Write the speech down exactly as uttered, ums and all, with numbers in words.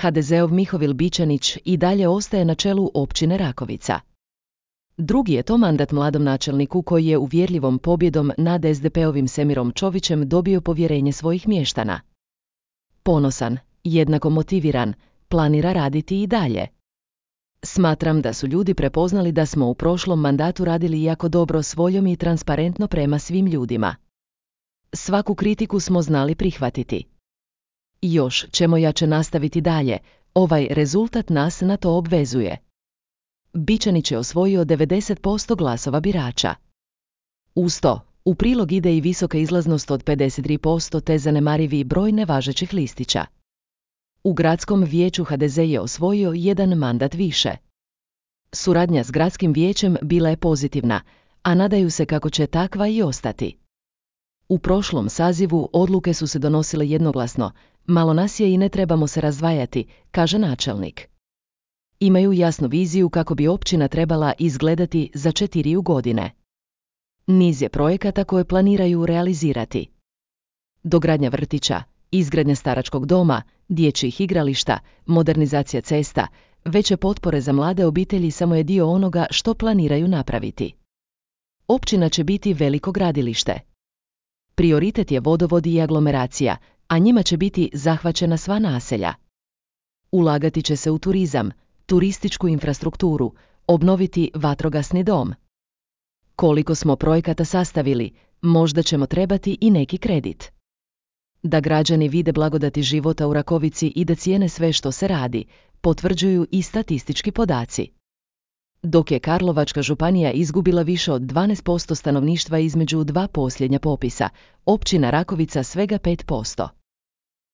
ha de zeov Mihovil Bičanić i dalje ostaje na čelu općine Rakovica. Drugi je to mandat mladom načelniku koji je uvjerljivom pobjedom nad es de pe-ovim Semirom Čovićem dobio povjerenje svojih mještana. Ponosan, jednako motiviran, planira raditi i dalje. Smatram da su ljudi prepoznali da smo u prošlom mandatu radili jako dobro s voljom i transparentno prema svim ljudima. Svaku kritiku smo znali prihvatiti. Još ćemo jače nastaviti dalje, ovaj rezultat nas na to obvezuje. Bičanić je osvojio devedeset posto glasova birača. Uz to, u prilog ide i visoka izlaznost od pedeset tri posto te zanemarivi broj nevažećih listića. U gradskom vijeću ha de ze je osvojio jedan mandat više. Suradnja s gradskim vijećem bila je pozitivna, a nadaju se kako će takva i ostati. U prošlom sazivu odluke su se donosile jednoglasno, malo nas je i ne trebamo se razdvajati, kaže načelnik. Imaju jasnu viziju kako bi općina trebala izgledati za četiri godine. Niz je projekata koje planiraju realizirati. Dogradnja vrtića, izgradnja staračkog doma, dječjih igrališta, modernizacija cesta, veće potpore za mlade obitelji samo je dio onoga što planiraju napraviti. Općina će biti veliko gradilište. Prioritet je vodovod i aglomeracija, a njima će biti zahvaćena sva naselja. Ulagati će se u turizam, turističku infrastrukturu, obnoviti vatrogasni dom. Koliko smo projekata sastavili, možda ćemo trebati i neki kredit. Da građani vide blagodati života u Rakovici i da cijene sve što se radi, potvrđuju i statistički podaci. Dok je Karlovačka županija izgubila više od dvanaest posto stanovništva između dva posljednja popisa, općina Rakovica svega pet posto.